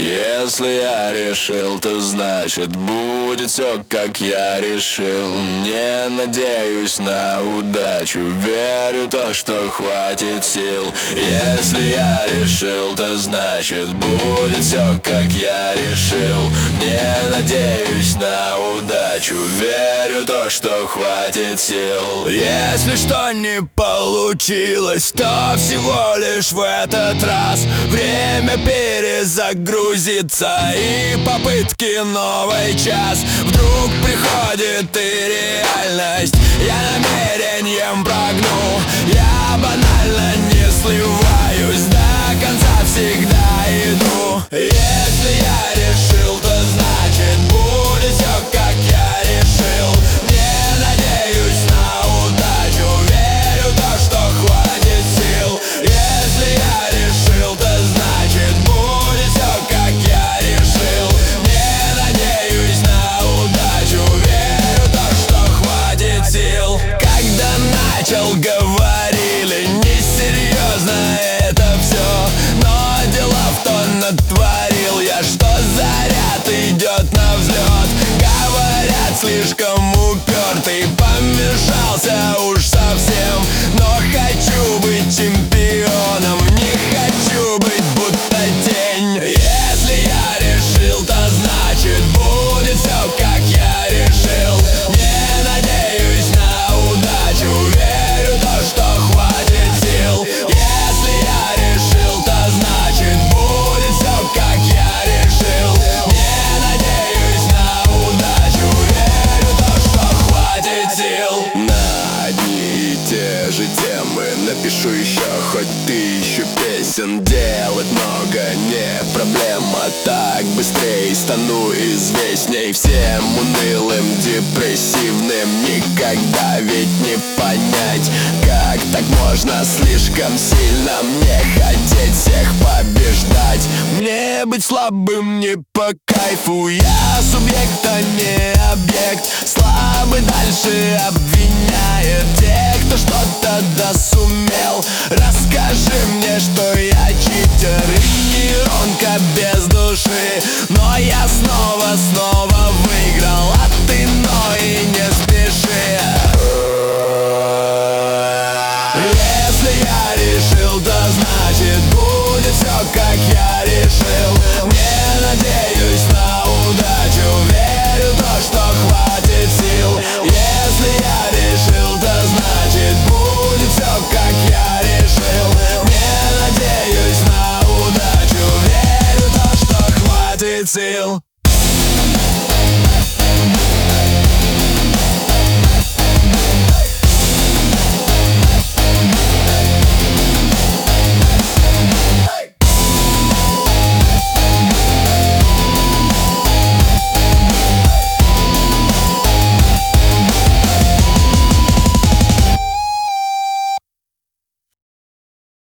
Если я решил, то значит будет все, как я решил. Не надеюсь на удачу, верю в то, что хватит сил. Если я решил, то значит будет все, как я решил. Не надеюсь на удачу, верю в то, что хватит сил. Если что не получилось, то всего лишь в этот раз время перезагрузиться и попытки новый час. Вдруг приходит и реальность, я намерением прогну. Я банально не сливаюсь, до конца всегда иду. Если я решил, то значит будет все, как я решил. Не надеюсь на удачу, верю в то, что хватит сил. Если я решил, то значит будет все, как я решил. Не надеюсь на удачу, верю в то, что хватит сил. Когда начал, говорили, несерьезно это все, но дела в то натворил я, что заряд идет на взлет. Говорят, слишком упертый, помешался уж совсем. Но хочу быть чемпионом, не хочу быть будто тень. Если я решил, то значит будет все, как я решил. Не надеюсь на удачу, верю в то, что хватит сил. Если я решил, то значит будет все, как я решил. Не надеюсь на удачу, верю в то, что хватит сил. На одни и те же темы напишу еще хоть тысячу песен. Делать много не проблема, так быстрее стану известней. Всем унылым, депрессивным никогда ведь не понять, как так можно слишком сильно мне хотеть всех побеждать. Мне быть слабым не по кайфу, я субъект, а не объект. Слабый дальше обвиняет тех, кто что-то досумел. Расскажи мне, что я читер и нейронка без души. Но я снова выиграл, а ты но и не спеши. Если я решил, то значит будет все, как я решил. Не надеюсь на удачу, верю в то, что хватит сил. Если я решил, то значит будет все, как я решил. Не надеюсь на удачу, верю в то, что хватит сил.